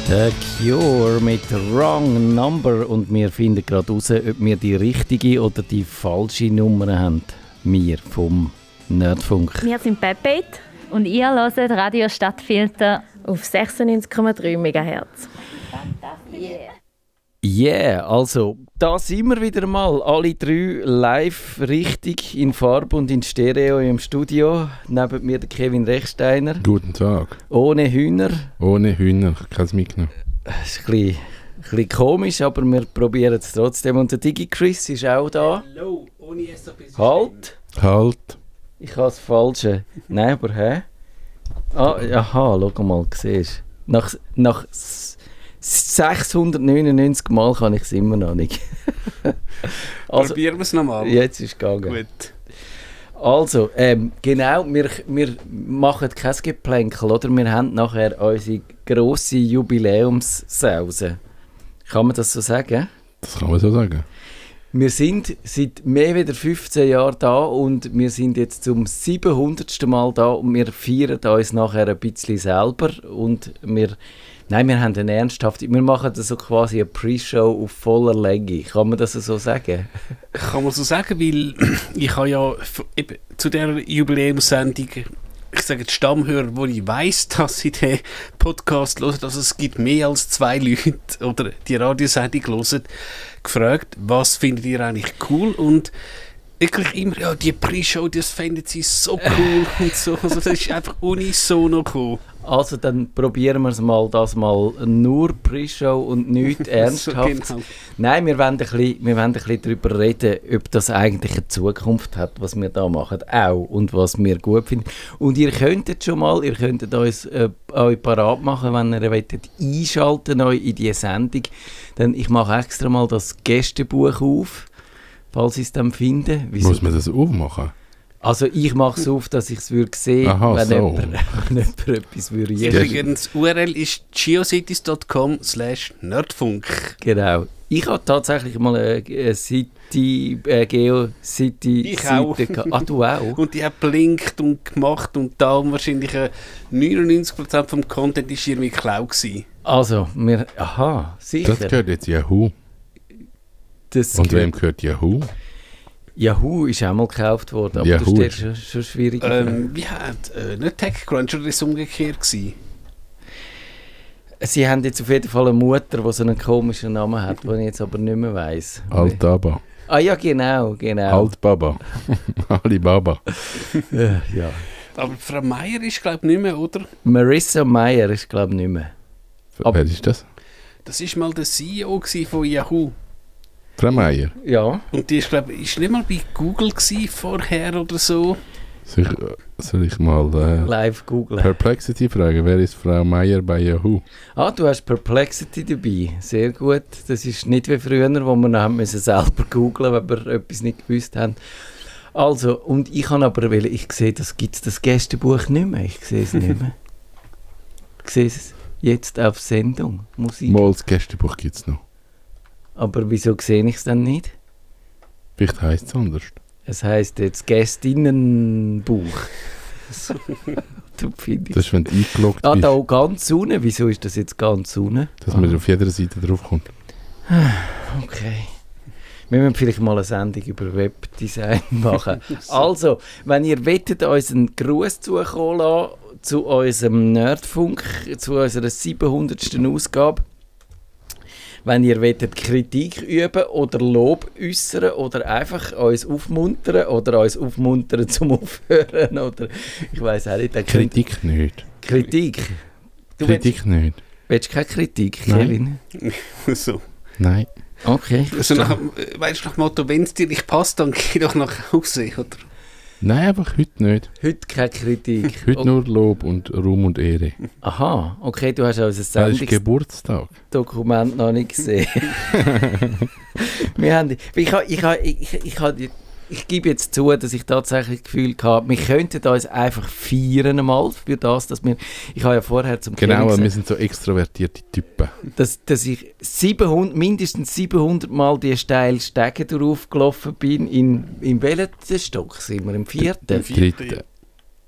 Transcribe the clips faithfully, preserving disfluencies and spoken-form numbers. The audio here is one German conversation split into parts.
The Cure mit Wrong Number und wir finden gerade raus, ob wir die richtige oder die falsche Nummer haben. Wir vom Nerdfunk. Wir sind Pepeit und ihr hört Radio Stadtfilter auf sechsundneunzig Komma drei Megahertz. Yeah. Yeah, also da sind wir wieder mal, alle drei live richtig in Farbe und in Stereo im Studio. Neben mir der Kevin Rechsteiner. Guten Tag. Ohne Hühner. Ohne Hühner, ich kann es mitgenommen. Das ist ein bisschen, ein bisschen komisch, aber wir probieren es trotzdem. Und der Digi-Chris ist auch da. Hallo, ohne S A P. Halt. Halt. Ich habe das Falsche. Nein, aber hä? Ah, aha, schau mal, siehst du. Nach, nach sechshundertneunundneunzig Mal kann ich es immer noch nicht. Also, probieren wir es nochmal. Jetzt ist es gegangen. Gut. Also, ähm, genau, wir, wir machen kein Geplänkel, oder? Wir haben nachher unsere grosse Jubiläumssause. Kann man das so sagen? Das kann man so sagen. Wir sind seit mehr als fünfzehn Jahren da und wir sind jetzt zum siebenhundertsten Mal da und wir feiern uns nachher ein bisschen selber und wir, nein, wir haben eine ernsthafte, wir machen das so quasi eine Pre-Show auf voller Länge. Kann man das so sagen? Kann man so sagen, weil ich habe ja eben zu dieser Jubiläumssendung, ich sage die Stammhörer, wo ich weiss, dass sie den Podcast hören, also es gibt mehr als zwei Leute oder die Radiosendung hören, gefragt, was findet ihr eigentlich cool und wirklich immer, ja, die Pre-Show, das finden sie so cool und so, also das ist einfach unisono cool. Also dann probieren wir es mal, das mal nur Pre-Show und nichts ernsthaft. So genau. Nein, wir wollen, ein bisschen, wir wollen ein bisschen darüber reden, ob das eigentlich eine Zukunft hat, was wir da machen, auch, und was wir gut finden. Und ihr könntet schon mal, ihr könntet uns äh, euch parat machen, wenn ihr wollt, einschalten euch in diese Sendung. Denn ich mache extra mal das Gästebuch auf, falls ich es dann finde. Wieso? Muss man das aufmachen? Also ich mache es auf, dass ich es würde sehen, Aha, wenn, so. jemand, wenn jemand etwas würde. Übrigens, U R L ist geocities dot com slash nerdfunk. Genau. Ich habe tatsächlich mal eine, eine City, äh, Geo-City-Seite gehabt. Ah, du auch? Und die hat blinkt und gemacht und da wahrscheinlich äh, neunundneunzig Prozent vom Content war irgendwie Cloud gewesen. Also, wir, aha, sicher. Das gehört jetzt Yahoo. Das Und gehört, wem gehört Yahoo? Yahoo ist auch mal gekauft worden, aber Yahoo das ist ist- schon, schon schwierig. Ähm, wie hat äh, nicht TechCrunch oder ist es umgekehrt gewesen? Sie haben jetzt auf jeden Fall eine Mutter, die so einen komischen Namen hat, den ich jetzt aber nicht mehr weiss. Altaba. Ah ja, genau, genau. Altbaba. Alibaba. Äh, ja. Aber Frau Meier ist glaube ich nicht mehr, oder? Marissa Mayer ist, glaube ich, nicht mehr. Aber- Wer ist das? Das war mal der C E O gewesen von Yahoo. Frau Meier. Ja. Und die ist glaube ich ist nicht mal bei Google gewesen vorher oder so. Soll ich, soll ich mal äh, Live googlen. Perplexity fragen? Wer ist Frau Meier bei Yahoo? Ah, du hast Perplexity dabei. Sehr gut. Das ist nicht wie früher, wo wir noch haben müssen selber googlen, wenn wir etwas nicht gewusst haben. Also, und ich kann aber, weil ich sehe, das gibt es das Gästebuch nicht mehr. Ich sehe es nicht mehr. Ich sehe es jetzt auf Sendung, Musik. Mal das Gästebuch gibt es noch. Aber wieso sehe ich es dann nicht? Vielleicht heisst es anders. Es heisst jetzt Gästinnenbuch. Du findest. Das ist, wenn du eingeloggt Ah, bist, da ganz unten. Wieso ist das jetzt ganz unten? dass man auf jeder Seite drauf kommt. Okay. Wir müssen vielleicht mal eine Sendung über Webdesign machen. Also, wenn ihr wettet, uns einen Gruß zukommen lassen zu unserem Nerdfunk, zu unserer siebenhundertsten Ausgabe, wenn ihr wettet Kritik üben oder Lob äußern oder einfach uns aufmuntern oder uns aufmuntern zum Aufhören oder ich weiss auch nicht. dann könnt- Kritik nicht. Kritik? Du Kritik nicht. willst, willst keine Kritik, Nein. Kevin? so. Nein. Okay. Also nach, äh, weißt du, nach dem Motto, wenn es dir nicht passt, dann geh doch nach Hause, oder? Nein, einfach heute nicht. Heute keine Kritik. Heute Oh, nur Lob und Ruhm und Ehre. aha, okay, du hast unser Das ist Sendungsdokument Geburtstag. noch nicht gesehen. Wir haben, ich, ha- ich, ha- ich, ich, ich, ha- ich gebe jetzt zu, dass ich tatsächlich das Gefühl hatte, wir könnten uns einfach feiern mal für das, dass wir, ich habe ja vorher zum Genau, Kevin wir gesagt, sind so extrovertierte Typen. dass, dass ich siebenhundert, mindestens siebenhundert Mal die steile Stege durchgelaufen bin. In, in welchem Stock sind wir? Im vierten? Im vierten. Dritte.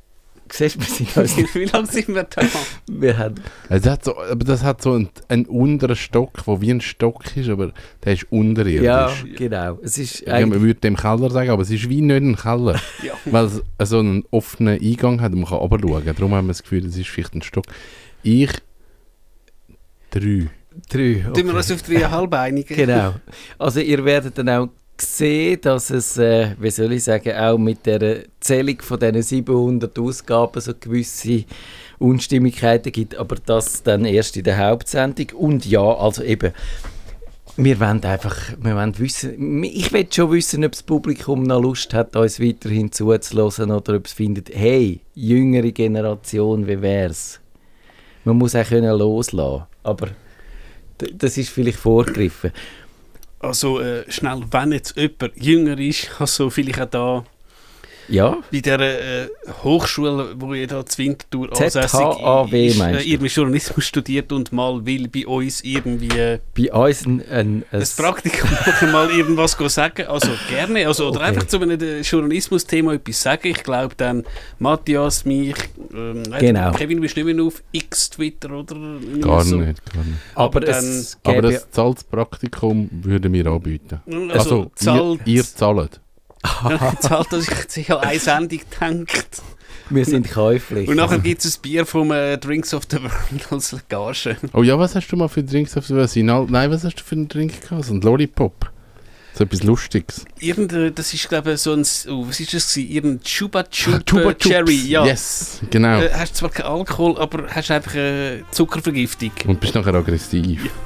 Siehst du, wir sind uns Wie lange sind wir da? wir haben, Es hat so, aber das hat so einen, einen unteren Stock, der wie ein Stock ist, aber der ist unterirdisch. ja, genau. Es ist Ja, man eigentlich, würde dem Keller sagen, aber es ist wie nicht ein Keller. Ja. Weil es so einen offenen Eingang hat und man kann runterschauen. Darum haben wir das Gefühl, es ist vielleicht ein Stock. Ich drei. drei. Tun wir uns auf dreieinhalb einigen? Genau. Also ihr werdet dann auch sehen, dass es, äh, wie soll ich sagen, auch mit der Zählung von diesen siebenhundert Ausgaben so gewisse Unstimmigkeiten gibt, aber das dann erst in der Hauptsendung. Und ja, also eben, wir wollen einfach, wir wollen wissen, ich will schon wissen, ob das Publikum noch Lust hat, uns weiterhin zuzuhören oder ob es findet, hey, jüngere Generation, wie wär's? Man muss auch können loslassen, aber d- das ist vielleicht vorgegriffen. Also äh, schnell, wenn jetzt jemand jünger ist, also vielleicht auch da Ja, bei dieser äh, Hochschule, wo ihr da zu Winterthur Z H A W ist, meinst äh, du? irgendwie Journalismus studiert und mal will bei uns irgendwie äh, bei uns ein, ein, ein ein Praktikum machen, mal irgendwas go sagen, also gerne, also, oder Okay. einfach zu einem äh, Journalismus-Thema etwas sagen. Ich glaube dann, Matthias, mich, ähm, Genau. Kevin, bist du nicht mehr auf X, Twitter oder nicht Gar mehr so. nicht, gar nicht. aber, aber es Aber gäbe das Zahltspraktikum würden wir anbieten. Also, Also, zahlt, ihr, ihr zahlt. zahlt, dass ich sich an eine Sendung denkt. wir sind käuflich. Und nachher gibt es ein Bier vom äh, Drinks of the World als Gage. Oh ja, was hast du mal für Drinks auf der Sinal? Nein, was hast du für einen Drink gehabt? So ein Lollipop. So etwas Lustiges. Irgend, äh, das ist glaube ich so ein, oh, was ist das gewesen? Irgendein Chupa Chup Chupa äh, Cherry, Chups. ja. Yes, genau. Äh, hast zwar keinen Alkohol, aber hast einfach äh, Zuckervergiftung. Und bist nachher aggressiv. Ja.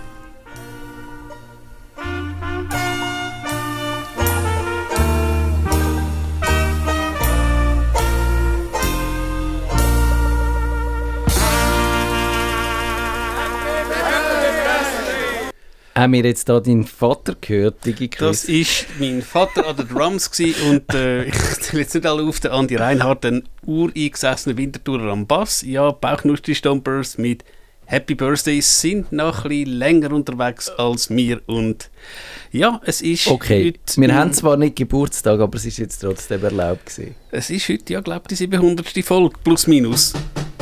Haben wir jetzt da deinen Vater gehört, Digi Das Chris? war mein Vater an den Drums gewesen und äh, ich zähle jetzt nicht alle auf, der Andi Reinhardt, ein ureingesessener Winterthurer am Bass. Ja, Bauchnustri-Stompers mit Happy Birthdays sind noch ein bisschen länger unterwegs als wir und ja, es ist Okay, heute... wir haben zwar nicht Geburtstag, aber es ist jetzt trotzdem erlaubt gewesen. Es ist heute, ja, glaube ich, die siebenhundertste Folge, plus minus.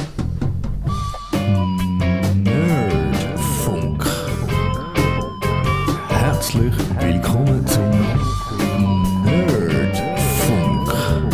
Nerdfunk. Herzlich willkommen zum Nerdfunk.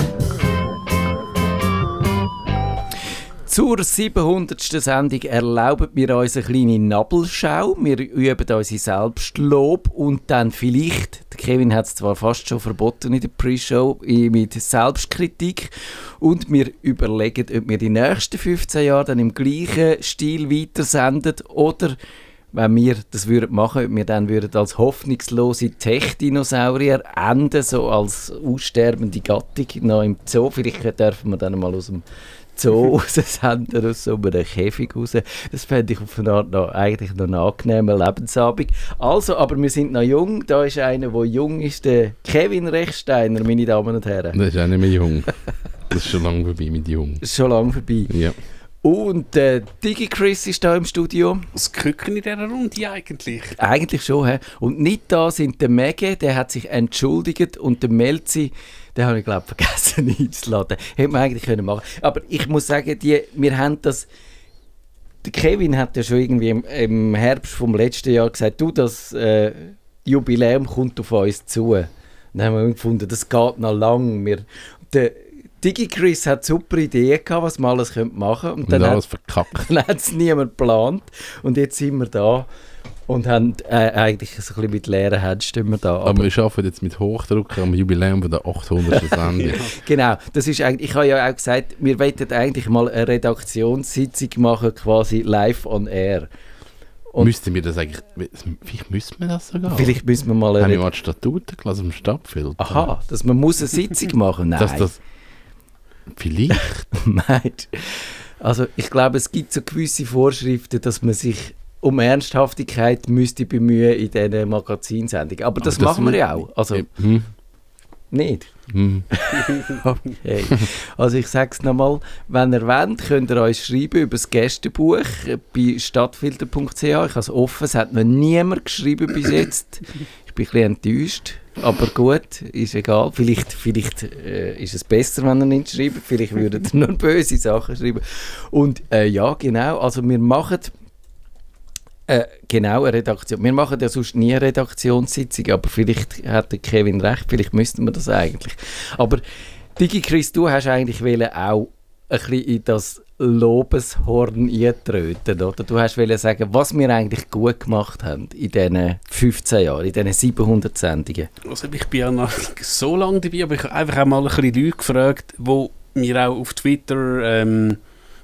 Zur siebenhundertsten Sendung erlauben wir uns eine kleine Nabelschau. Wir üben unser Selbstlob und dann vielleicht, der Kevin hat es zwar fast schon verboten in der Pre-Show, mit Selbstkritik. Und wir überlegen, ob wir die nächsten fünfzehn Jahre dann im gleichen Stil weitersenden oder, wenn wir das würden machen, ob wir dann würden als hoffnungslose Tech-Dinosaurier enden, so als aussterbende Gattung noch im Zoo. Vielleicht dürfen wir dann mal aus dem Zoo raussenden, aus so einem Käfig raus. Das fände ich auf eine Art noch, eigentlich noch einen angenehmen Lebensabend. Also, aber wir sind noch jung. Da ist einer, der jung ist, der Kevin Rechsteiner, meine Damen und Herren. Das ist auch nicht mehr jung. Das ist schon lange vorbei mit jung. Das ist schon lange vorbei. Ja. Und äh, Digi Chris ist da im Studio. Was Küken in dieser Runde eigentlich? Eigentlich schon, hä? Und nicht da sind der Mege, der hat sich entschuldigt, und der Melzi, den habe ich, glaube ich, vergessen einzuladen. Hätte man eigentlich können machen. Aber ich muss sagen, die, wir haben das... Der Kevin hat ja schon irgendwie im, im Herbst vom letzten Jahr gesagt, du, das äh, Jubiläum kommt auf uns zu. Dann haben wir gefunden, das geht noch lang. Wir, der Digi Chris hat super Ideen gehabt, was man alles machen könnte. Und Und dann alles hat verkackt. dann hat es niemand geplant. Und jetzt sind wir da und haben äh, eigentlich so ein bisschen mit leeren Händen stehen wir da. Aber wir arbeiten jetzt mit Hochdruck am Jubiläum von der achthundertsten Sendung. Genau, das ist eigentlich, ich habe ja auch gesagt, wir wollten eigentlich mal eine Redaktionssitzung machen, quasi live on air. Und Müssten wir das eigentlich... Vielleicht müssten wir das sogar. vielleicht müssen wir mal Haben eine wir mal die Statuten gelesen am Stadtfilter? Aha, dass man muss eine Sitzung machen? Nein. Dass das... Vielleicht? Nein. Also ich glaube, es gibt so gewisse Vorschriften, dass man sich um Ernsthaftigkeit müsste bemühen in diesen Magazinsendungen. Aber das, Aber das machen wir mu- ja auch. Also Hm, nicht. hm. Okay. Also ich sage es nochmal, wenn ihr wollt, könnt ihr uns schreiben über das Gästebuch bei stadtfilter punkt c h. Ich habe es offen, es hat noch niemand geschrieben bis jetzt. Ich bin ein bisschen enttäuscht. Aber gut, ist egal. Vielleicht, vielleicht äh, ist es besser, wenn er nicht schreibt. Vielleicht würde er nur böse Sachen schreiben. Und äh, ja, genau. Also wir machen äh, genau eine Redaktion. Wir machen ja sonst nie eine Redaktionssitzung, aber vielleicht hat der Kevin recht, vielleicht müssten wir das eigentlich. Aber DigiChris, du hast eigentlich wollen auch ein bisschen in das Lobeshorn eintreten, oder? Du hast wollen sagen, was wir eigentlich gut gemacht haben in diesen fünfzehn Jahren, in diesen siebenhundert Sendungen. Also ich bin ja noch so lange dabei, aber ich habe einfach auch mal ein bisschen Leute gefragt, die mir auch auf Twitter, ähm,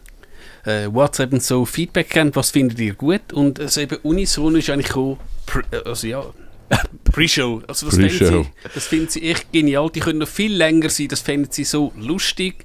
äh, WhatsApp und so Feedback geben, was findet ihr gut? Und also eben unisono ist eigentlich auch, also ja, Pre-Show. Also das Pre-Show. finden sie, das finden sie echt genial. Die können noch viel länger sein, das finden sie so lustig.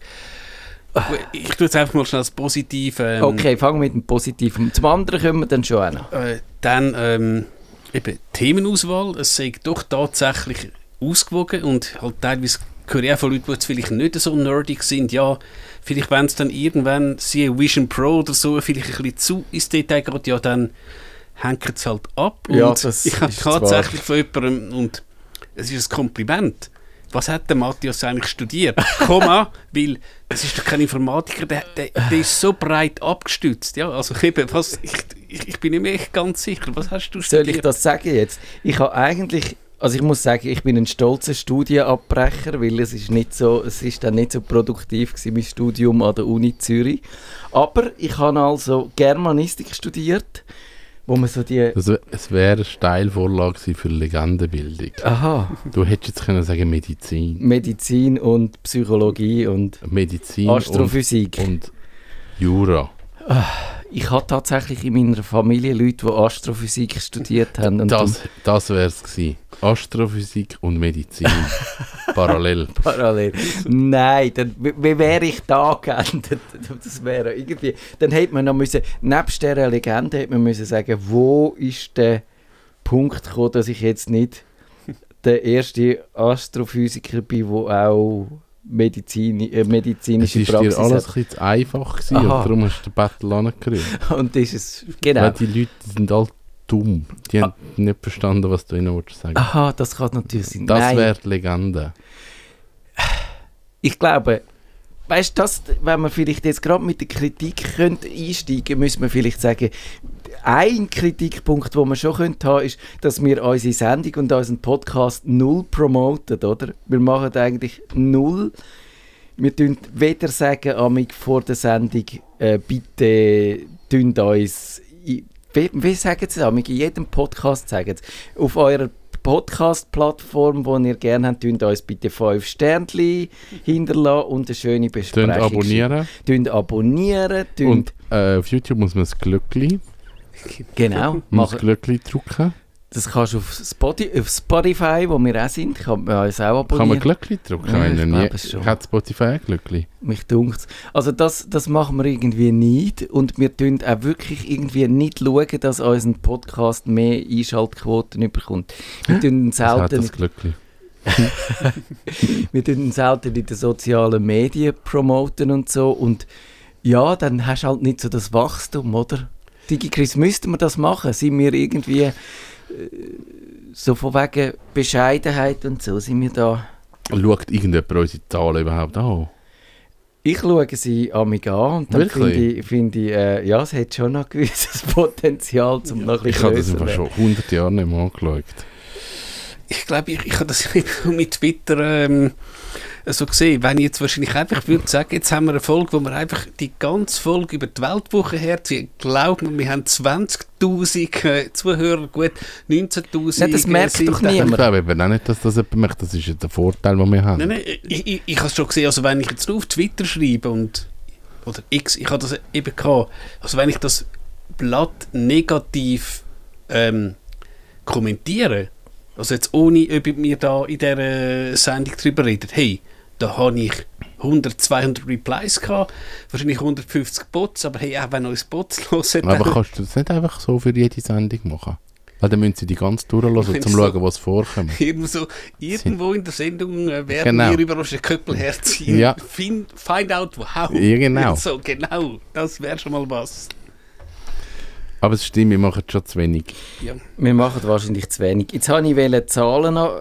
Ich tue jetzt einfach mal schnell das Positive. Ähm, Okay, fangen wir mit dem Positiven. Zum anderen kommen wir dann schon an. Äh, dann ähm, eben Themenauswahl. Es sei doch tatsächlich ausgewogen und halt teilweise höre ich auch von Leuten, die jetzt vielleicht nicht so nerdig sind. Ja, vielleicht wenn es dann irgendwann sie Vision Pro oder so vielleicht ein bisschen zu ins Detail geht, ja, dann hängt es halt ab. Und Ja, das ich habe ist tatsächlich von jemandem, und es ist ein Kompliment, was hat der Matthias eigentlich studiert? Komma, weil das ist doch kein Informatiker, der, der, der ist so breit abgestützt. Ja, also eben, was, ich, ich, ich bin nicht mehr echt ganz sicher, was hast du Soll studiert? ich das sagen jetzt? Ich habe eigentlich, also ich muss sagen, ich bin ein stolzer Studienabbrecher, weil es ist nicht so, es ist dann nicht so produktiv gewesen, mein Studium an der Uni Zürich. Aber ich habe also Germanistik studiert, wo man so die... Also, es wäre eine Steilvorlage gewesen für Legendenbildung. Aha, Du hättest jetzt können sagen Medizin. Medizin und Psychologie und Medizin Astrophysik. und, und Jura. Ich habe tatsächlich in meiner Familie Leute, die Astrophysik studiert haben. Und Das, das wäre es gewesen. Astrophysik und Medizin. Parallel. parallel. Nein, dann, wie, wie wäre ich da geendet? Das wäre irgendwie... Dann hätte man noch müssen, nebst dieser Legende, hätte man müssen sagen, wo ist der Punkt gekommen, dass ich jetzt nicht der erste Astrophysiker bin, der auch Medizin, äh, Es medizinische ist Praxis dir alles ein hat. bisschen zu einfach gewesen, Aha. und darum hast du den Battle angerührt. Und das ist es, genau. Weil die Leute die sind alle dumm. Die haben nicht verstanden, was du ihnen willst sagen. Aha, das kann natürlich sein. Das Nein. wäre die Legende. Ich glaube, weißt du, wenn man vielleicht jetzt gerade mit der Kritik könnte einsteigen, müssen wir vielleicht sagen, ein Kritikpunkt, den wir schon könnte haben, ist, dass wir unsere Sendung und unseren Podcast null promoten, oder? Wir machen eigentlich null. Wir tun weder sagen, amig vor der Sendung, äh, bitte tun uns, wie, wie sagen sie amig, in jedem Podcast sagen sie, auf eurer Podcast-Plattform, die ihr gerne habt, tun uns bitte fünf Sternchen hinterlassen und eine schöne Besprechung. Tönt abonnieren. Tun abonnieren. Tun Und äh, auf YouTube muss man das Glöckli, genau. muss Machen. das Glöckli drücken. Das kannst du auf Spotify, auf Spotify, wo wir auch sind, kann man uns auch abonnieren. Kann man Glöckli drücken? Ja, ich Wenn glaube nie- es schon. Hat Spotify ein Glöckli? Mich dunkt's. Also das, das machen wir irgendwie nicht und wir tun auch wirklich irgendwie nicht schauen, dass unser Podcast mehr Einschaltquoten bekommt. Wir tun ihn Das hat selten, das Glöckli. wir tun ihn selten in den sozialen Medien promoten und so und ja, dann hast du halt nicht so das Wachstum, oder? DigiChris, müssten wir das machen? Sind wir irgendwie äh, so von wegen Bescheidenheit und so, sind wir da... Schaut irgendjemand unsere Zahlen überhaupt an? Ich schaue sie an mich an und dann Wirklich? finde ich, find ich äh, ja, es hat schon noch ein gewisses Potenzial, um noch ein Ich bisschen habe das grösser einfach werden. schon hundert Jahre nicht mehr angeschaut. Ich glaube, ich, ich habe das mit Twitter ähm, so gesehen. Wenn ich jetzt wahrscheinlich einfach würde sagen, jetzt haben wir eine Folge, wo wir einfach die ganze Folge über die Weltwoche herziehen. Glaubt mir, wir haben zwanzigtausend äh, Zuhörer, gut neunzehntausend. Ja, das merkt äh, doch sind- niemand. Ich glaube eben auch nicht, dass das jemand merkt. Das ist ja der Vorteil, den wir haben. Nein, nein, ich, ich, ich habe es schon gesehen, also wenn ich jetzt nur auf Twitter schreibe und oder X, ich habe das eben gehabt, also wenn ich das Blatt negativ ähm, kommentiere, also jetzt ohne, ob mir da in dieser Sendung drüber redet, hey, da habe ich hundert, zweihundert Replies gehabt, wahrscheinlich hundertfünfzig Bots, aber hey, auch wenn euch Bots hören, Aber kannst du das nicht einfach so für jede Sendung machen? Weil dann müssen sie die ganz durchlassen, um zu So. schauen, was vorkommt. irgendwo, so, irgendwo in der Sendung äh, werden Genau. wir über Roger Köppel herziehen. Ja. Find, find out how. Ja, genau. So, genau. Das wäre schon mal was. Aber es stimmt, wir machen schon zu wenig. Ja. Wir machen wahrscheinlich zu wenig. Jetzt wollte ich wollte Zahlen noch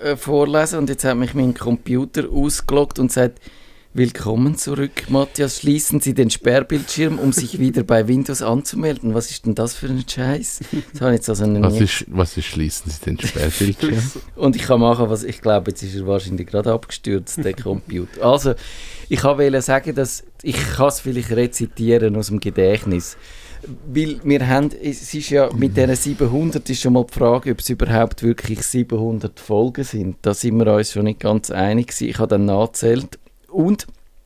äh, vorlesen und jetzt hat mich mein Computer ausgeloggt und sagt, willkommen zurück, Matthias. Schließen Sie den Sperrbildschirm, um sich wieder bei Windows anzumelden. Was ist denn das für ein Scheiß? Das habe ich jetzt also was, ist, was ist schließen Sie den Sperrbildschirm? Und ich kann machen, was ich glaube, jetzt ist er wahrscheinlich gerade abgestürzt, der Computer. Also, ich wollte sagen, dass ich kann es vielleicht rezitieren aus dem Gedächtnis. Weil wir haben, es ist ja mit diesen siebenhundert ist schon mal die Frage, ob es überhaupt wirklich siebenhundert Folgen sind. Da sind wir uns schon nicht ganz einig gewesen. Ich habe dann nachgezählt. Und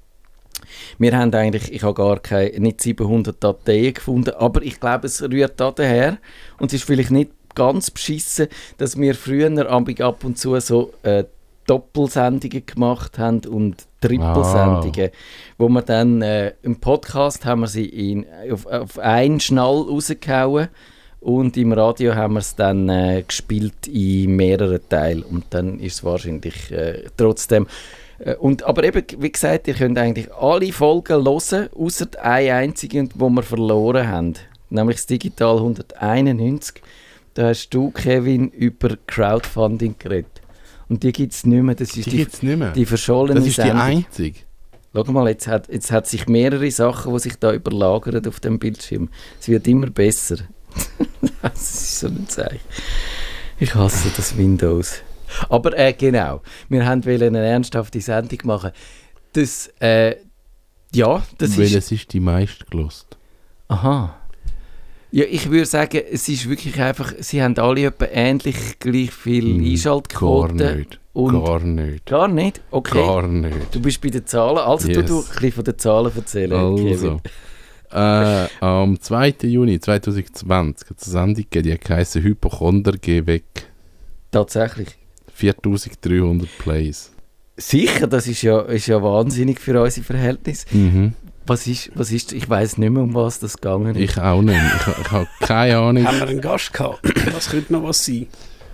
wir haben eigentlich, ich habe gar keine, nicht siebenhundert Dateien gefunden, aber ich glaube, es rührt daher und es ist vielleicht nicht ganz beschissen, dass wir früher ab und zu so äh, Doppelsendungen gemacht haben und Trippelsendungen, wow. Wo wir dann äh, im Podcast haben wir sie in, auf, auf einen Schnall rausgehauen und im Radio haben wir es dann äh, gespielt in mehreren Teilen und dann ist es wahrscheinlich äh, trotzdem Und, aber eben, wie gesagt, ihr könnt eigentlich alle Folgen hören, außer eine einzige, die wir verloren haben. Nämlich das Digital hunderteinundneunzig. Da hast du, Kevin, über Crowdfunding geredet. Und die gibt es nicht mehr. Das ist die, die gibt's nicht mehr? Die verschollene Das ist Sendung. die einzige? Schau mal, jetzt hat, jetzt hat sich mehrere Sachen, die sich da überlagern auf dem Bildschirm. Es wird immer besser. Das ist so ein Zeichen. Ich hasse das Windows. Aber äh, genau, wir wollten eine ernsthafte Sendung machen. Das, äh, ja, das Welches ist... ist die meistgelost? Aha. Ja, ich würde sagen, es ist wirklich einfach, sie haben alle etwa ähnlich gleich viel Hm, Einschaltquoten. Gar nicht. Und gar nicht. Gar nicht? Okay. Gar nicht. Du bist bei den Zahlen. Also Yes. du, du ein bisschen von den Zahlen erzählen, Also, äh, am zweiten Juni zweitausendzwanzig hat es eine Sendung gegeben, die hat geheissen «Hypochonder, geh weg». Tatsächlich. viertausenddreihundert Plays. Sicher, das ist ja, ist ja wahnsinnig für unsere Verhältnisse. Mhm. Was ist, was ist, ich weiss nicht mehr, um was das gegangen ist. Ich auch nicht. Ich, ich habe keine Ahnung. Haben wir einen Gast gehabt? Was könnte noch was sein?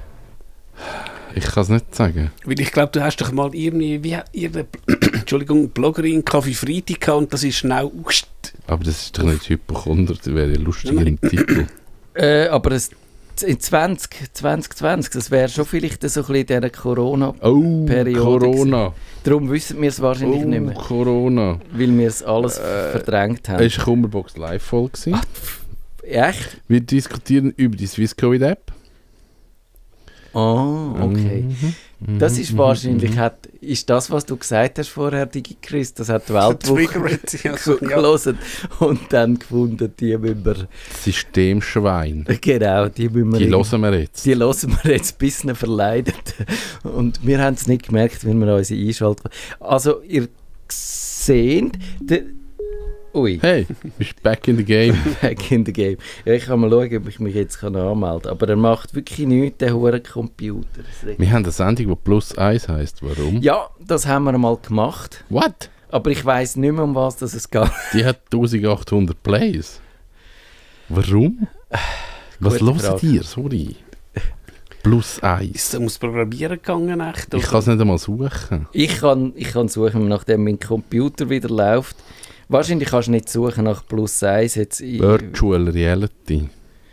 Ich kann es nicht sagen. Weil ich glaube, du hast doch mal irgendwie, wie ihre Entschuldigung, Bloggerin Kaffee Freitag gehabt und das ist schnell ausgest... Aber das ist doch nicht Hypochonder, das wäre ein lustiger Titel. Äh, aber es, in zwanzig zwanzig, das wäre schon vielleicht so ein bisschen in dieser Corona-Periode. Oh, Corona. Darum wissen wir es wahrscheinlich oh, nicht mehr. Corona. Weil wir es alles äh, verdrängt haben. Es war eine Kummerbox Live-Folge. Echt? Wir diskutieren über die Swisscode-App. Oh, okay. Mhm. Das ist wahrscheinlich, hat, ist das, was du gesagt hast vorher, DigiChris, das hat die Weltwoche gelesen und dann gefunden, die müssen wir... Systemschwein. Genau, die müssen wir... Die hören wir jetzt. Die hören wir jetzt bis sie verleidet. Und wir haben es nicht gemerkt, wenn wir unsere einschalten. Also, ihr seht... Ui. Hey, bist back in the game. Back in the game. Ja, ich kann mal schauen, ob ich mich jetzt kann anmelden kann. Aber er macht wirklich nichts, der hure Computer. Wir haben eine Sendung, die Plus eins heisst. Warum? Ja, das haben wir mal gemacht. What? Aber ich weiss nicht mehr, um was das es geht. Die hat eintausendachthundert Plays. Warum? Was hört ihr? Sorry. Plus eins. Ist es ums Programmieren gegangen? Echt, ich kann es nicht einmal suchen. Ich kann, ich kann suchen, nachdem mein Computer wieder läuft. Wahrscheinlich kannst du nicht suchen nach Plus eins. Jetzt ich, Virtual Reality.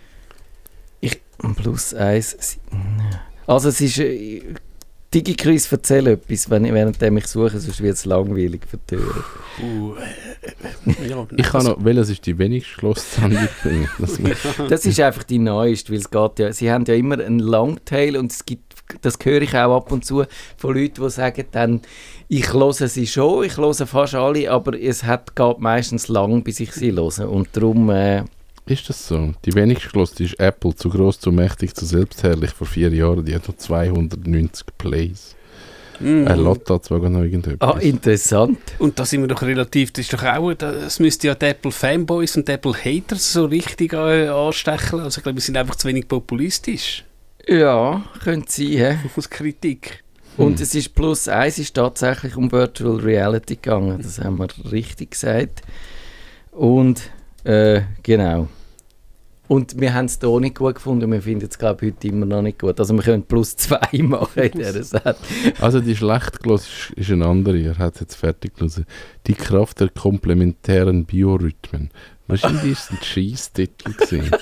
Ich, Plus eins. Also es ist... Äh, DigiChris, erzähl etwas, wenn, während ich suche, sonst wird es langweilig für die Hörer. Uh, äh, ja, ich kann noch... Welches ist die wenigst geschlossene Sendung? das, das ist einfach die neueste, weil es geht ja... Sie haben ja immer einen Longtail und es gibt... Das höre ich auch ab und zu von Leuten, die sagen dann, ich höre sie schon, ich höre fast alle, aber es hat, geht meistens lang, bis ich sie höre. Und darum... Äh, ist das so? Die wenigst geschlossene ist Apple, zu gross, zu mächtig, zu selbstherrlich, vor vier Jahren. Die hat noch zweihundertneunzig Plays. Mm. Er lädt da zwar noch irgendetwas. Ah, interessant. Und da sind wir doch relativ, das ist doch auch, das müsste ja die Apple-Fanboys und die Apple-Haters so richtig anstechen. Also ich glaube, wir sind einfach zu wenig populistisch. Ja, könnte sein, he? Aus Kritik. Und hm. es ist Plus eins ist tatsächlich um Virtual Reality gegangen, das haben wir richtig gesagt. Und, äh, genau. Und wir haben es hier nicht gut gefunden und wir finden es, glaube ich, heute immer noch nicht gut. Also wir können Plus zwei machen in dieser Set. Also die schlecht gelesen ist, ist eine andere, er hat es jetzt fertig gelesen. Die Kraft der komplementären Biorhythmen. Wahrscheinlich war es ein Scheisstitel gewesen.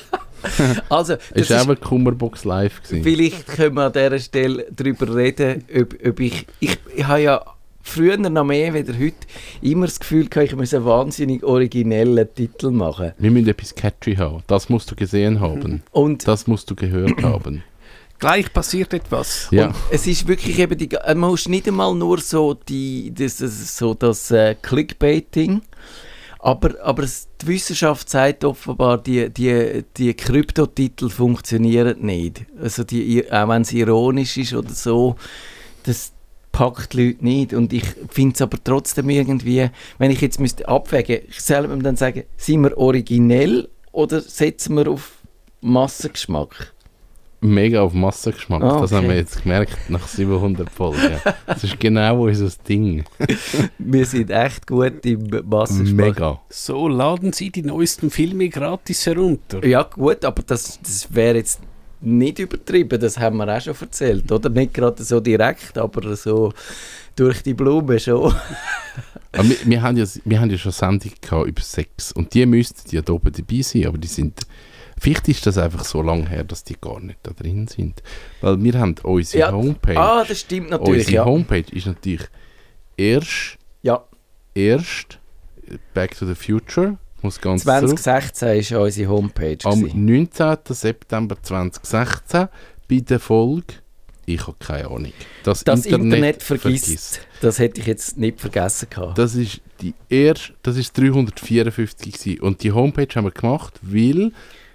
Also, Es war auch eine Kummerbox live gewesen. vielleicht können wir an dieser Stelle darüber reden, ob, ob ich, ich... Ich habe ja früher noch mehr als heute immer das Gefühl gehabt, ich muss einen wahnsinnig originellen Titel machen. Wir müssen etwas catchy haben. Das musst du gesehen haben. Und Das musst du gehört haben. Gleich passiert etwas. Ja. Und es ist wirklich eben, die, man muss nicht einmal nur so, die, das, das, so das äh, Clickbaiting, aber, aber es, die Wissenschaft sagt offenbar, die, die, die Kryptotitel funktionieren nicht. Also die, auch wenn es ironisch ist oder so, das packt die Leute nicht. Und ich finde es aber trotzdem irgendwie, wenn ich jetzt müsste abwägen, ich soll mir dann sagen, sind wir originell oder setzen wir auf Massengeschmack? Mega auf Massengeschmack. Ah, Das haben wir okay. jetzt gemerkt nach siebenhundert Folgen. Das ist genau unser Ding. Wir sind echt gut im Massengeschmack. Mega. So laden Sie die neuesten Filme gratis herunter. Ja gut, aber das, das wäre jetzt nicht übertrieben, das haben wir auch schon erzählt, oder? Nicht gerade so direkt, aber so durch die Blume schon. Aber wir, wir, haben ja, wir haben ja schon Sendungen gehabt über Sex und die müssten ja da oben dabei sein, aber die sind... Vielleicht ist das einfach so lange her, dass die gar nicht da drin sind. Weil wir haben unsere Ja, Homepage... Ah, das stimmt natürlich, Unsere ja. Homepage ist natürlich erst... ja. Erst Back to the Future, muss ganz zwanzig zurück. sechzehn war unsere Homepage. Am gewesen. neunzehnten September zweitausendsechzehn bei der Folge, ich habe keine Ahnung, das, Das Internet, Internet, vergisst, vergisst. das hätte ich jetzt nicht vergessen gehabt. Das ist die erste, das ist dreihundertvierundfünfzig gewesen. Und die Homepage haben wir gemacht, weil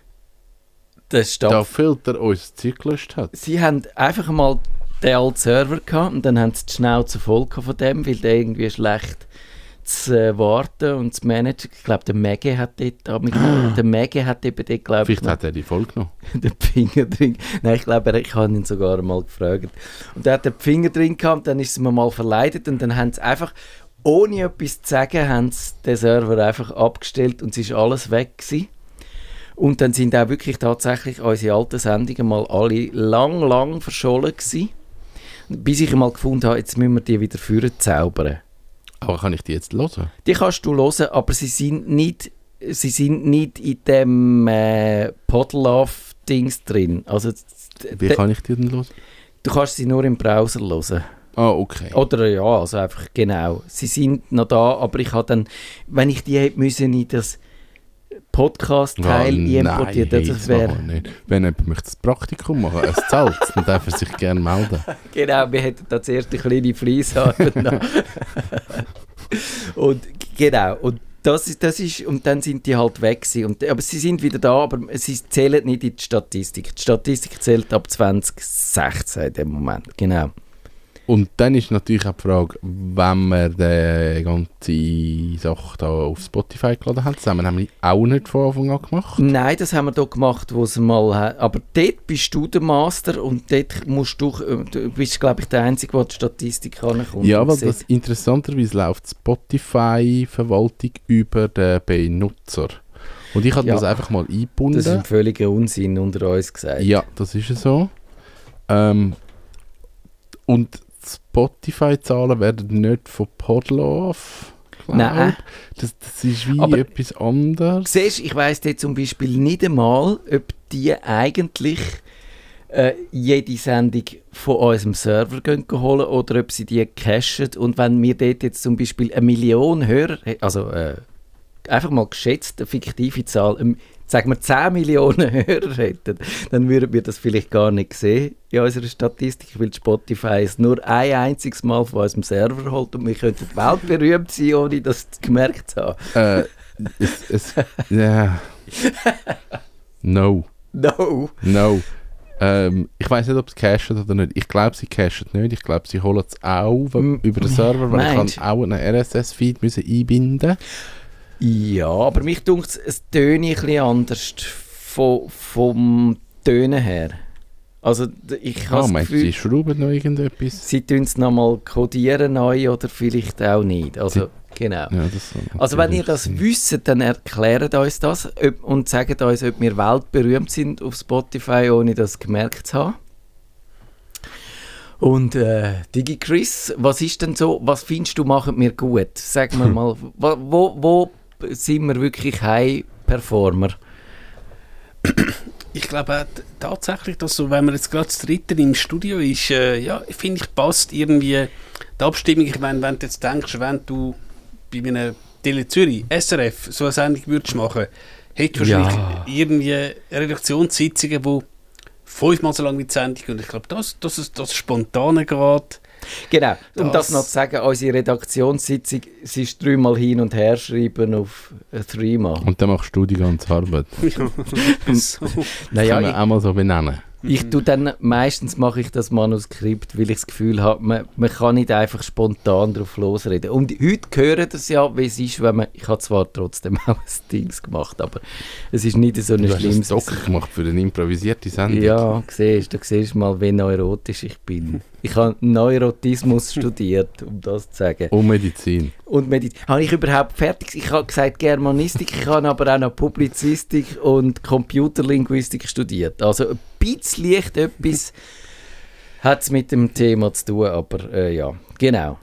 Das der Staff. Filter uns Zeug gelöscht hat. Sie haben einfach mal den alten Server gehabt und dann haben sie die Schnauze voll gehabt von dem, weil der irgendwie schlecht zu äh, warten und zu managen. Ich glaube, der Maggie hat dort, der Maggie hat eben dort, glaube ich, Vielleicht hat er die Folge noch. den Finger drin. Nein, ich glaube, ich habe ihn sogar mal gefragt. Und er hat den Finger drin gehabt, dann ist es mir mal verleidet und dann haben sie einfach, ohne etwas zu sagen, haben sie den Server einfach abgestellt und es ist alles weg gewesen. Und dann sind auch wirklich tatsächlich unsere alten Sendungen mal alle lang, lang verschollen gewesen. Bis ich mal gefunden habe, jetzt müssen wir die wieder führen zaubern. Aber kann ich die jetzt hören? Die kannst du hören, aber sie sind nicht, sie sind nicht in dem äh, Podlove-Dings drin. Also, Wie d- kann ich die denn hören? du kannst sie nur im Browser hören. Ah, okay. Oder ja, also einfach genau. Sie sind noch da, aber ich habe dann, wenn ich die hätte müssen in das Podcast-Teil Ah, importieren, nein, hey, das das wäre... machen wir nicht. Wenn jemand möchte das Praktikum machen, es zahlt, dann darf er sich gerne melden. Genau, wir hätten da zuerst eine kleine Fleissarbeit noch. Und genau, und das ist, das ist, und dann sind die halt weg gewesen. Und, aber sie sind wieder da, aber sie zählen nicht in die Statistik. Die Statistik zählt ab zwanzig sechzehn in dem Moment, genau. Und dann ist natürlich auch die Frage, wenn wir die ganze Sache da auf Spotify geladen haben, das haben wir nämlich auch nicht von Anfang an gemacht. Nein, das haben wir da gemacht, wo sie mal ha- aber dort bist du der Master und dort musst du, du bist, glaube ich, der Einzige, der die Statistik ankommt. Ja, und weil sieht. das interessanterweise läuft die Spotify-Verwaltung über den Benutzer. Und ich habe Ja. das einfach mal eingebunden. Das ist ein völliger Unsinn unter uns gesagt. Ja, das ist so. Ähm, und die Spotify-Zahlen werden nicht von Podlove, glaub. Nein. Das, das ist wie Aber- etwas anderes. Siehst, ich weiss dir zum Beispiel nicht einmal, ob die eigentlich äh, jede Sendung von unserem Server gehen holen oder ob sie die cachen. Und wenn wir dort jetzt zum Beispiel eine Million Hörer, also äh, einfach mal geschätzt, eine fiktive Zahl, ähm, sagen wir zehn Millionen Hörer hätten, dann würden wir das vielleicht gar nicht sehen in unserer Statistik, weil Spotify es nur ein einziges Mal von unserem Server holt und wir könnten weltberühmt sein, ohne das gemerkt zu haben. Äh, es, es, ja. No, No! no. Ähm, ich weiß nicht, ob sie cashen oder nicht. Ich glaube, sie cashen nicht. Ich glaube, sie holen es auch M- über den Server, weil ich meinst kann auch einen R S S-Feed müssen einbinden. Ja, aber mich dunkt es, es töne ein bisschen anders vom, vom Tönen her. Also d- ich habe Ah, das meinst du, Gefühl, sie schrauben noch irgendetwas? sie tun es nochmal codieren neu oder vielleicht auch nicht. Also genau. Ja, das soll Also wenn ihr natürlich das sein. wisst, dann erklärt uns das ob, und sagt uns, ob wir weltberühmt sind auf Spotify, ohne das gemerkt zu haben. Und äh, Digi Chris, was ist denn so, was findest du, machen wir gut? Sag mir mal, wo, wo, wo sind wir wirklich High-Performer? Ich glaube auch t- tatsächlich, dass so, wenn man jetzt gerade das dritte im Studio ist, äh, ja, finde ich, passt irgendwie die Abstimmung. Ich meine, wenn du jetzt denkst, wenn du bei einer Tele Zürich, S R F, so eine Sendung würdest machen, hättest du Ja. wahrscheinlich irgendwie Redaktionssitzungen, die fünfmal so lang wie die Sendung, und ich glaube, das, das, ist das Spontane geht. Genau, um das Das- noch zu sagen, unsere Redaktionssitzung, sie ist dreimal hin und her schreiben auf ein dreimal. Und dann machst du die ganze Arbeit. Ja, so. Naja, Kann man ich, auch mal so benennen. ich tue dann, meistens mache ich das Manuskript, weil ich das Gefühl habe, man, man kann nicht einfach spontan drauf losreden. Und heute hören das ja, wie es ist, wenn man, ich habe zwar trotzdem auch ein Dings gemacht, aber es ist nicht so ein Du hast ein schlimmes... Doc gemacht für eine improvisierte Sendung. Ja, siehst, da siehst du mal, wie neurotisch ich bin. Ich habe Neurotismus studiert, um das zu sagen. Und Medizin. Und Medizin. Habe ich überhaupt fertig? Ich habe gesagt Germanistik, ich habe aber auch noch Publizistik und Computerlinguistik studiert. Also ein bisschen leicht etwas hat es mit dem Thema zu tun, aber äh, ja, genau.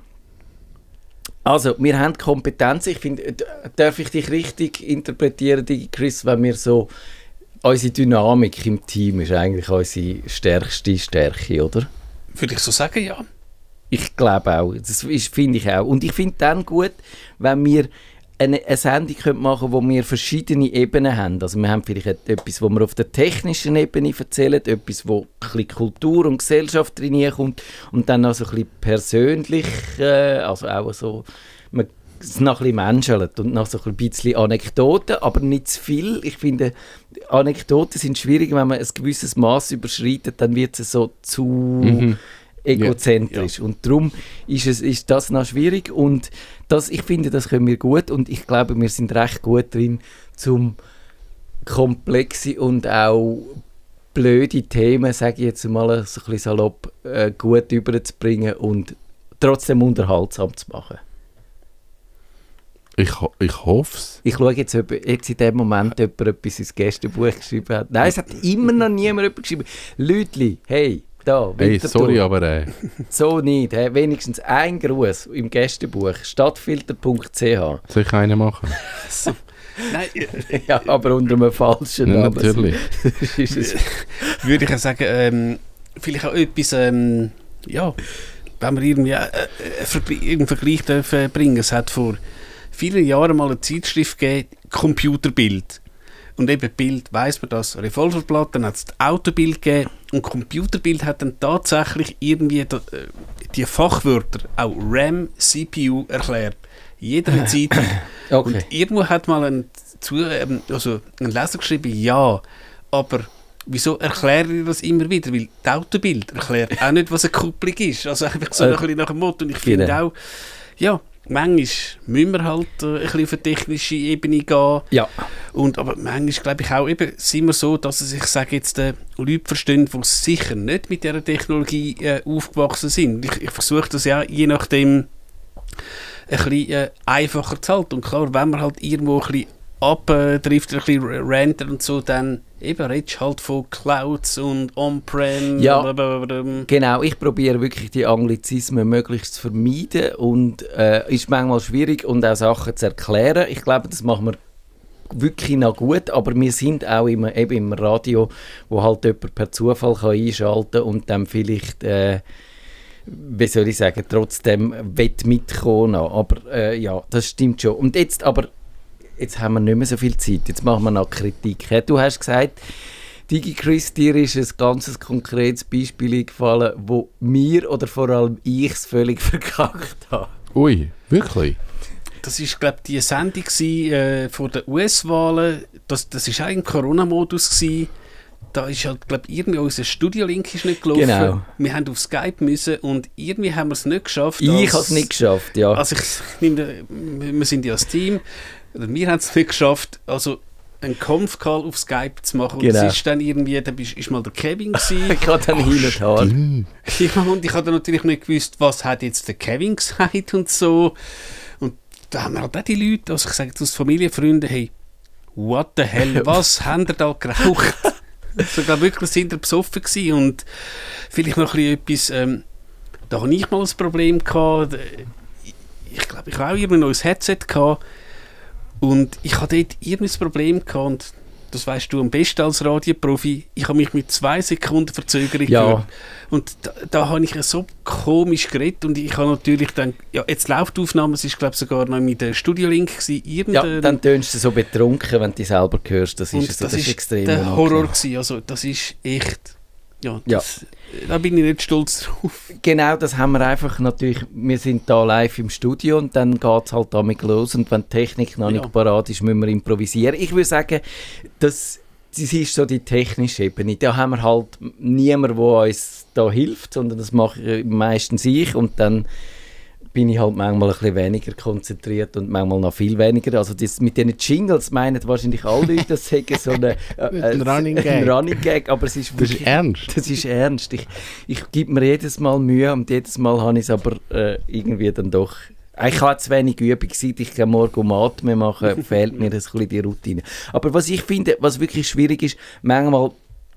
Also, wir haben Kompetenzen. Ich finde, d- darf ich dich richtig interpretieren, Digi Chris, wenn wir so... Unsere Dynamik im Team ist eigentlich unsere stärkste Stärke, oder? Würde ich so sagen, ja. Ich glaube auch. Das ist- finde ich auch. Und ich finde dann gut, wenn wir eine, eine Sendung können machen können, wo wir verschiedene Ebenen haben. Also wir haben vielleicht et- etwas, wo wir auf der technischen Ebene erzählen, etwas, wo ein bisschen Kultur und Gesellschaft drin kommt und dann noch so ein bisschen persönlich, äh, also auch so, man es noch ein bisschen menschelt und noch so ein bisschen Anekdoten, aber nicht zu viel. Ich finde, Anekdoten sind schwierig, wenn man ein gewisses Maß überschreitet, dann wird es so zu Mhm. egozentrisch. Und darum ist, es, ist das noch schwierig. Und das, ich finde, das können wir gut. Und ich glaube, wir sind recht gut drin, zum komplexe und auch blöde Themen, sage ich jetzt mal so ein bisschen salopp, äh, gut überzubringen und trotzdem unterhaltsam zu machen. Ich, ho- ich hoffe es. Ich schaue jetzt, ob jetzt in dem Moment jemand etwas ins Gästebuch geschrieben hat. Nein, es hat immer noch niemand etwas geschrieben. Leutli, hey, da, Hey, Winterthur. sorry, aber äh, So nicht, hey, wenigstens ein Gruß im Gästebuch, stadtfilter punkt c h. soll ich einen machen? Nein, äh, Ja, aber unter einem falschen Ja, Namen. natürlich. ist es. würde ich auch sagen, ähm, vielleicht auch etwas, ähm, ja, wenn wir irgendwie äh, äh, Vergleich- irgendeinen Vergleich dürfen bringen. Es hat vor vielen Jahren mal eine Zeitschrift gegeben, Computerbild. Und eben Bild weiss man das, Revolverplatte, dann hat es das Autobild gegeben und Computerbild hat dann tatsächlich irgendwie da, äh, die Fachwörter, auch RAM, C P U, erklärt. Jeder Zeitung. Okay. Und irgendwo hat mal ein, zu, ähm, also ein Leser geschrieben, ja, aber wieso erkläre ich das immer wieder? Weil das Autobild erklärt auch nicht, was eine Kupplung ist. Also einfach so Äh, ein bisschen nach dem Motto. Und ich finde genau. auch, ja, manchmal müssen wir halt äh, ein bisschen auf eine technische Ebene gehen. Ja. Und, aber manchmal glaube ich auch, eben, sind wir so, dass es, ich sage jetzt, äh, Leute verstehen, die sicher nicht mit dieser Technologie äh, aufgewachsen sind. Ich, ich versuche das ja je nachdem ein bisschen äh, einfacher zu halten. Und klar, wenn man halt irgendwo ein bisschen abtrifft, ein bisschen rantet und so, dann eben redest du halt von Clouds und On-Prem. Ja. blablabla. Genau, ich probiere wirklich die Anglizismen möglichst zu vermeiden und äh, ist manchmal schwierig und auch Sachen zu erklären. Ich glaube, das machen wir wirklich noch gut, aber wir sind auch immer, eben im Radio, wo halt jemand per Zufall kann einschalten kann und dann vielleicht, äh, wie soll ich sagen, trotzdem wett mitkommen. Aber äh, ja, das stimmt schon. Und jetzt aber, jetzt haben wir nicht mehr so viel Zeit, jetzt machen wir noch Kritik. Du hast gesagt, Digi Chris, dir ist ein ganz konkretes Beispiel eingefallen, wo mir oder vor allem ich es völlig verkackt habe. Ui, wirklich? Das war, glaube ich, die Sendung gewesen, äh, vor den U S-Wahlen. Das, das war auch im Corona-Modus gewesen. Da ist halt, glaube ich, irgendwie unser Studiolink ist nicht gelaufen. Genau. Wir haben auf Skype müssen und irgendwie haben wir es nicht geschafft. Ich als- habe es nicht geschafft, ja. Also ich, ich nehme, wir sind ja als Team. Oder wir haben es nicht geschafft, also einen Conf-Call auf Skype zu machen. Und Genau. es ist dann irgendwie, da bist- ist mal der Kevin gewesen. ich habe dann hin und her. Hm. Ja, und ich habe dann natürlich nicht gewusst, was hat jetzt der Kevin gesagt und so. Und da haben wir halt auch die Leute, also ich sage jetzt aus Familienfreunden, hey, what the hell, was haben ihr da geraucht? Sogar wirklich sind wir besoffen gewesen und vielleicht noch ein bisschen etwas, ähm, da habe ich mal ein Problem gehabt. Ich glaube, ich habe auch immer noch ein Headset gehabt und ich hatte dort irgendwie ein Problem gehabt und das weißt du am besten als Radioprofi, ich habe mich mit zwei Sekunden Verzögerung Ja. gehört. Und da, da habe ich so komisch geredet und ich habe natürlich dann, ja, jetzt läuft die Aufnahme, es ist glaube ich sogar noch mit dem Studiolink gewesen, Ja, irgendein- dann tönst du so betrunken, wenn du dich selber hörst. Das ist, und so, das, das ist ist extrem der unangenehm. Horror gewesen, also das ist echt, ja, das, da bin ich nicht stolz drauf. Genau, das haben wir einfach natürlich, wir sind da live im Studio und dann geht es halt damit los und wenn die Technik noch Ja. nicht parat ist, müssen wir improvisieren. Ich würde sagen, das, das ist so die technische Ebene. Da haben wir halt niemanden, der uns da hilft, sondern das mache ich meistens ich und dann bin ich halt manchmal ein bisschen weniger konzentriert und manchmal noch viel weniger. Also das, mit diesen Jingles meinen wahrscheinlich alle Leute, das sei so eine, äh, Ein Running ein Gag. Running Gag, aber es ist Das ist wirklich... ernst. Das ist ernst. Ich, ich gebe mir jedes Mal Mühe und jedes Mal habe ich es aber äh, irgendwie dann doch... Ich habe zu wenig Übung, seit ich am Morgen um Atmen mache, fehlt mir das ein bisschen die Routine. Aber was ich finde, was wirklich schwierig ist, manchmal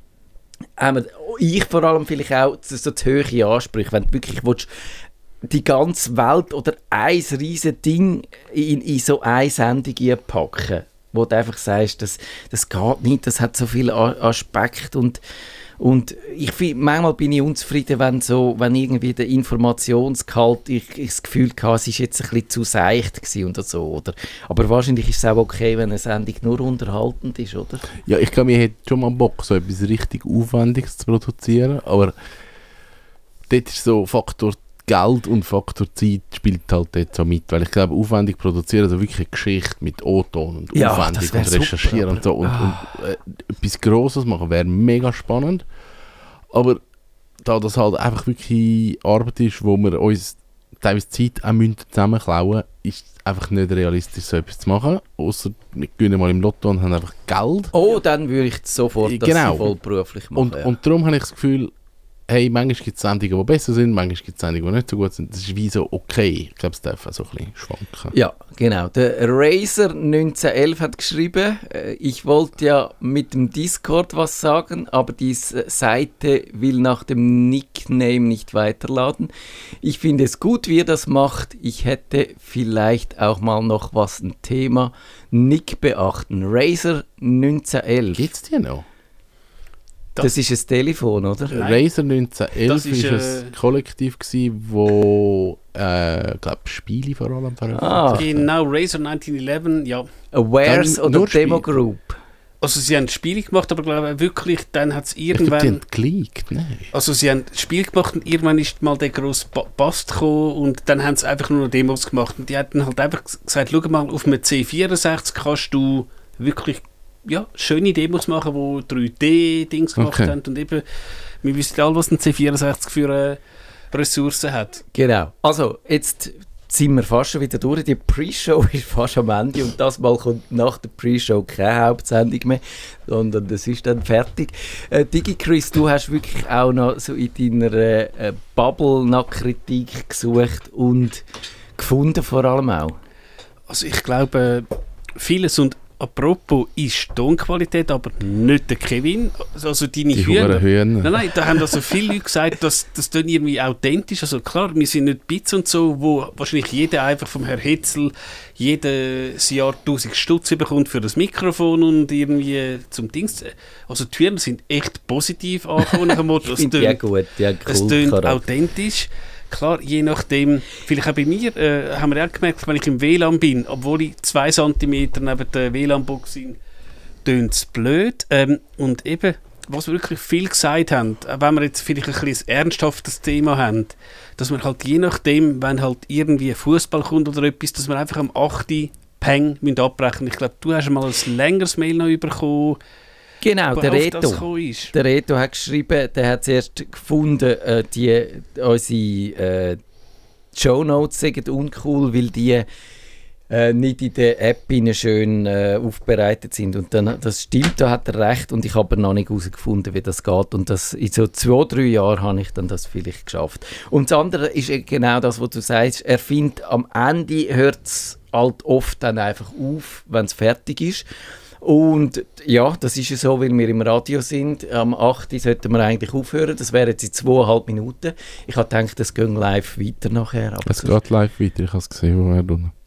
haben wir, ich vor allem vielleicht auch, so zu hohe Ansprüche, wenn du wirklich willst, die ganze Welt oder ein riesen Ding in, in so eine Sendung packen, wo du einfach sagst, das, das geht nicht, das hat so viele A- Aspekte und, und ich find, manchmal bin ich unzufrieden, wenn, so, wenn irgendwie der Informationsgehalt, ich, ich das Gefühl hatte, es war jetzt ein bisschen zu seicht gewesen oder so, oder? Aber wahrscheinlich ist es auch okay, wenn eine Sendung nur unterhaltend ist, oder? Ja, ich glaube, ich hätte schon mal Bock, so etwas richtig Aufwendiges zu produzieren, aber dort ist so Faktor Geld und Faktor Zeit spielt halt dort so mit, weil ich glaube, aufwendig produzieren, also wirklich eine Geschichte mit O-Ton und Ja, aufwendig das wär und recherchieren super, und so und, ah. und äh, etwas Grosses machen wäre mega spannend, aber da das halt einfach wirklich Arbeit ist, wo wir uns teilweise Zeit auch müssen zusammenklauen, ist es einfach nicht realistisch, so etwas zu machen, außer wir gewinnen mal im Lotto und haben einfach Geld. Oh, dann würde ich sofort das Genau. vollberuflich machen. Und, ja. und darum habe ich das Gefühl, hey, manchmal gibt es Sendungen, die besser sind, manchmal gibt es Sendungen, die nicht so gut sind. Das ist wie so okay. Ich glaube, es darf auch so ein bisschen schwanken. Ja, genau. Der Razer neunzehnhundertelf hat geschrieben, äh, ich wollte ja mit dem Discord was sagen, aber diese Seite will nach dem Nickname nicht weiterladen. Ich finde es gut, wie ihr das macht. Ich hätte vielleicht auch mal noch was ein Thema. Nick beachten. Razer neunzehnhundertelf. Gibt es die noch? Das ist ein Telefon, oder? Nein. Razer neunzehnhundertelf Das ist, war äh, ein Kollektiv, gewesen, wo äh, glaub, Spiele vor allem veröffentlicht Ah. hat. Genau, Razer neunzehnhundertelf, ja. Awares Dann oder nur Spiel. Demo Group? Also sie haben Spiele gemacht, aber glaube ich wirklich, dann hat es Ich glaube, die irgendwann... haben geleakt. Nein. Also sie haben Spiel gemacht und irgendwann ist mal der grosse Ba- Bast gekommen und dann haben sie einfach nur noch Demos gemacht. Und die hatten halt einfach gesagt, schau mal, auf einem C vierundsechzig kannst du wirklich ja, schöne Demos machen, die drei D-Dings gemacht Okay. haben. Und eben, wir wissen alle, was ein C vierundsechzig für äh, Ressourcen hat. Genau. Also, jetzt sind wir fast schon wieder durch. Die Pre-Show ist fast am Ende und das Mal kommt nach der Pre-Show keine Hauptsendung mehr, sondern das ist dann fertig. Äh, DigiChris, du hast wirklich auch noch so in deiner äh, Bubble nach Kritik gesucht und gefunden vor allem auch. Also ich glaube, äh, vieles und apropos ist Tonqualität, aber nicht der Kevin. Also deine Die Hühner. Huren Hühner. Nein, nein, da haben also viele Leute gesagt, dass das dann irgendwie authentisch. Also klar, wir sind nicht Bits und so, wo wahrscheinlich jeder einfach vom Herrn Hetzel jedes Jahr tausend Stutz bekommt für das Mikrofon und irgendwie zum Dings. Also die Hühner sind echt positiv angekommen nach dem Motto. Ich Es finde die tönt- gut, die haben es cool tönt Charakter. authentisch. Klar, je nachdem, vielleicht auch bei mir, äh, haben wir auch gemerkt, wenn ich im W L A N bin, obwohl ich zwei Zentimeter neben der W L A N-Box bin, tönt es blöd. Ähm, und eben, was wir wirklich viel gesagt haben, auch wenn wir jetzt vielleicht ein bisschen ein ernsthaftes Thema haben, dass man halt je nachdem, wenn halt irgendwie Fußball kommt oder etwas, dass wir einfach am achten Peng müssen abbrechen. Ich glaube, du hast mal ein längeres Mail noch bekommen, Genau, der wo auf das Reto. gekommen ist. Der Reto hat geschrieben, der hat zuerst gefunden, äh, die, unsere äh, Shownotes sind uncool, weil die äh, nicht in der App innen schön äh, aufbereitet sind. Und dann, das stimmt, da hat er recht und ich habe noch nicht herausgefunden, wie das geht. Und das, in so zwei, drei Jahren habe ich dann das vielleicht geschafft. Und das andere ist eben genau das, was du sagst. Er findet, am Ende hört es halt oft dann einfach auf, wenn es fertig ist. Und ja, das ist ja so, weil wir im Radio sind. Am achten sollten wir eigentlich aufhören. Das wären jetzt in zweieinhalb Minuten. Ich habe gedacht, das geht live weiter nachher. Aber Es so- geht live weiter, ich habe es gesehen, wo er unten.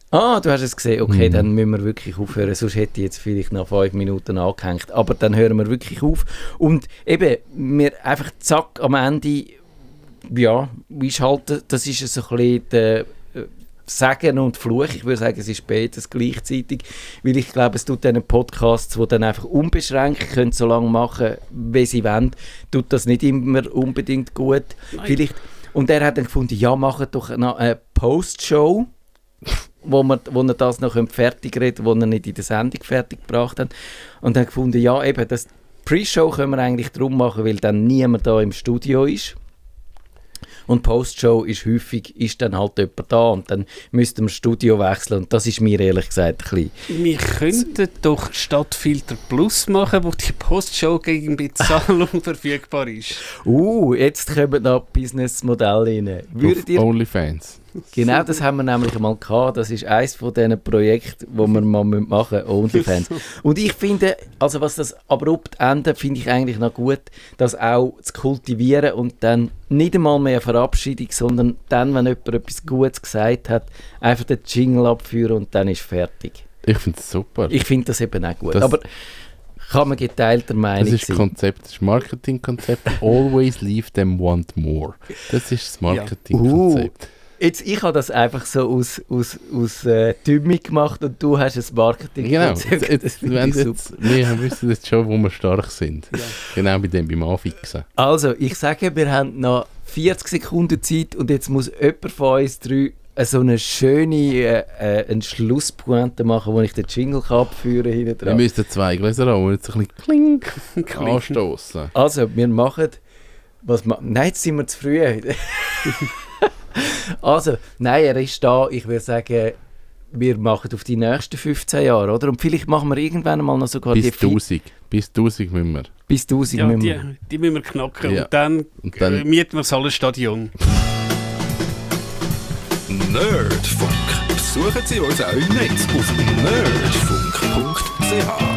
Ah, du hast es gesehen. Okay, Mhm. dann müssen wir wirklich aufhören. Sonst hätte ich jetzt vielleicht noch fünf Minuten angehängt. Aber dann hören wir wirklich auf. Und eben, wir einfach zack am Ende, ja, einschalten. Das ist so ein bisschen der äh, Segen und Fluch. Ich würde sagen, es ist beides gleichzeitig. Weil ich glaube, es tut diesen Podcasts, die dann einfach unbeschränkt können, so lange machen, wie sie wollen, tut das nicht immer unbedingt gut. Vielleicht. Und er hat dann gefunden, ja, machen doch noch eine Post-Show, wo wir, wo wir das noch fertig reden, wo wir nicht in der Sendung fertig gebracht haben. Und dann gefunden, ja, eben, das Pre-Show können wir eigentlich drum machen, weil dann niemand da im Studio ist. Und Post-Show ist häufig, ist dann halt jemand da und dann müsste man das Studio wechseln und das ist mir ehrlich gesagt ein bisschen... Wir könnten doch Stadtfilter Plus machen, wo die Postshow gegen Bezahlung verfügbar ist. Uh, jetzt kommen noch Businessmodelle rein. Würdet Auf ihr... OnlyFans. Genau, das haben wir nämlich einmal gehabt. Das ist eines von diesen Projekten, die wir mal machen müssen, OnlyFans. Und ich finde, also was das abrupt endet, finde ich eigentlich noch gut, das auch zu kultivieren und dann nicht einmal mehr eine Verabschiedung, sondern dann, wenn jemand etwas Gutes gesagt hat, einfach den Jingle abführen und dann ist fertig. Ich finde es super. Ich finde das eben auch gut. Das- Aber kann man geteilter Meinung Das ist das sein. Konzept, das ist Marketingkonzept. Always leave them want more. Das ist das Marketingkonzept. Jetzt, ich habe das einfach so aus, aus, aus äh, Dümmung gemacht und du hast ein Marketing. Genau. Das Jetzt, jetzt, finde wenn ich jetzt, wir wissen jetzt schon, wo wir stark sind. Genau bei dem beim Anfixen. Also, ich sage, wir haben noch vierzig Sekunden Zeit und jetzt muss jemand von uns drei äh, so eine schöne äh, äh, eine Schlusspointe machen, wo ich den Jingle kann abführen hinten Wir dran. müssen zwei Gläser haben und jetzt ein bisschen klink anstoßen. Also, wir machen... Was ma Nein, jetzt sind wir zu früh. Also, nein, er ist da. Ich würde sagen, wir machen auf die nächsten fünfzehn Jahre, oder? Und vielleicht machen wir irgendwann mal noch sogar Bis die vi- tausend. Bis tausend müssen wir. Bis tausend. Ja, müssen die, wir- die müssen wir knacken Ja. und dann, Und dann- äh, mieten wir das alle Stadion. Nerdfunk. Besuchen Sie uns auch im Netz auf nerdfunk punkt c h.